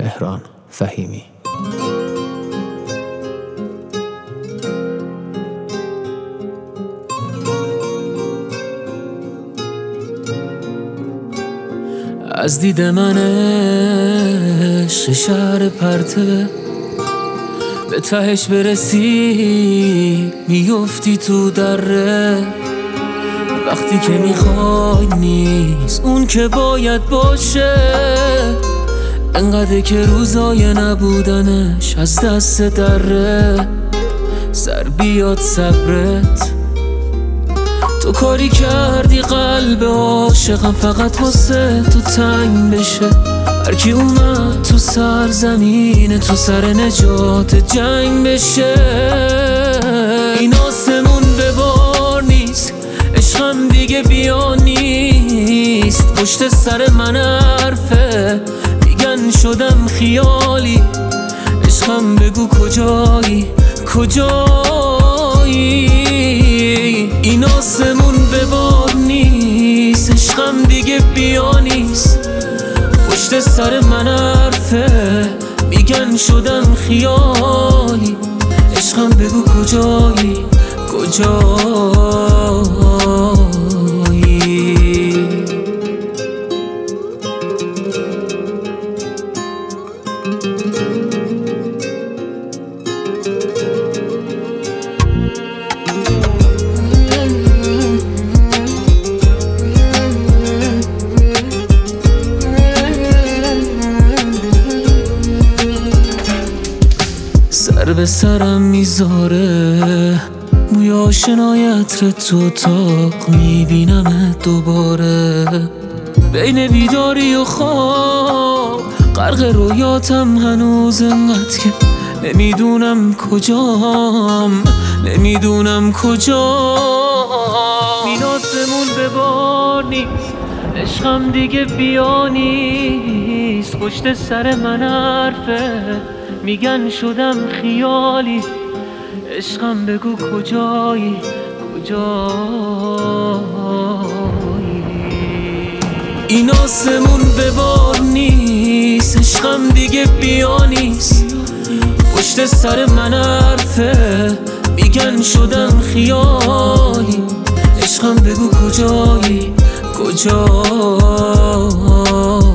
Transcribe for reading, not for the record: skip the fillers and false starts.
مهران فهیمی. از دید من عشق شهر پرته، به تهش برسی میفتی تو دره. وقتی که میخوای نیست اون که باید باشه، انقدر که روزای نبودنش از دست دره. سر بیاد صبرت، تو کاری کردی قلب عاشقم فقط واسه تو تنگ بشه. هرکی اومد تو سرزمین تو سر نجات جنگ بشه. این آسمون به بار نیست، عشقم دیگه بیا نیست. پشت سر من حرفه میگن شدم خیالی. عشقم بگو کجایی کجایی. این آسمون به بار نیست، عشقم دیگه بیا نیست. پشت سر من حرفه میگن شدم خیالی. عشقم بگو کجایی کجایی. سر به سرم میذاره موی آشنای عطر تو اتاق، میبینمت دوباره بین بیداری و خواب. غرق رویاتم هنوز انقدر که نمیدونم کجام نمیدونم کجام. این آسمون به بار نیست، عشقم دیگه بیا نیست. پشت سر من حرفه میگن شدم خیالی. عشقم بگو کجایی کجایی. این آسمون به بار نیست، عشقم دیگه بیا نیست. پشت سر من حرفه میگن شدم خیالی. عشقم بگو کجایی کجایی.